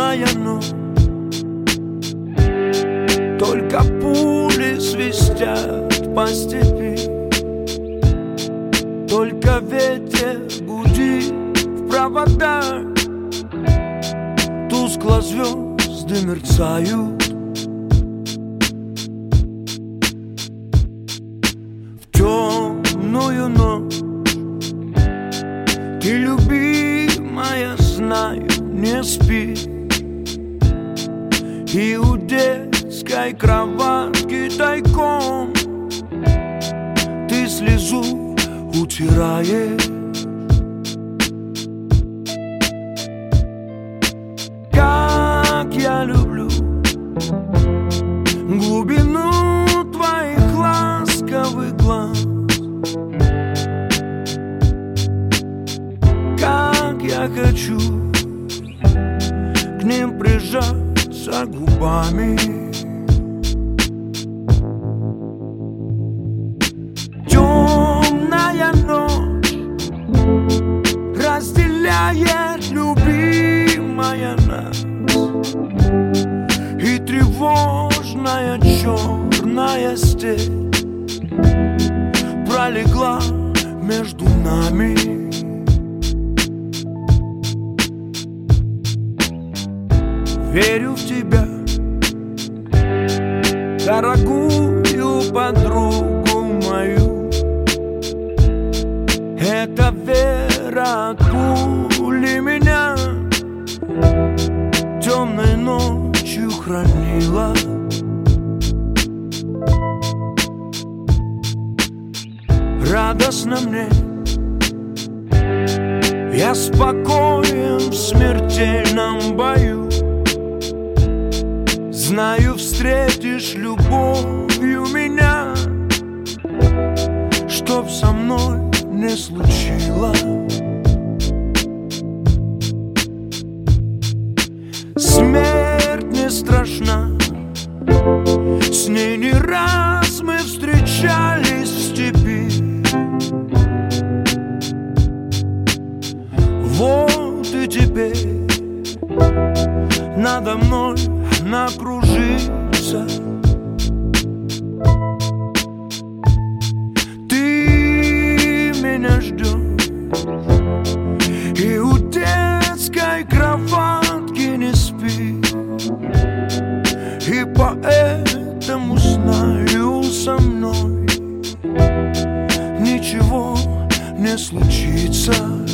темная ночь, только пули свистят по степи, только ветер гудит в проводах, тускло звезды мерцают. В темную ночь ты, любимая, знаю, не спишь, и у детской кроватки тайком ты слезу утираешь. Как я люблю глубину твоих ласковых глаз, как я хочу к ним прижаться губами. Темная ночь разделяет, любимая, нас, и тревожная черная степь пролегла между нами. Верю в тебя, дорогую подругу мою. Эта вера от пули меня темной ночью хранила. Радостно мне, я спокоен в смертельном бою. Знаю, встретишь любовью меня, чтоб со мной не случилось. Смерть не страшна, с ней не раз мы встречались в степи. Вот и теперь надо мной она кружится. Ты меня ждешь, и у детской кроватки не спишь, и поэтому знаю, со мной ничего не случится.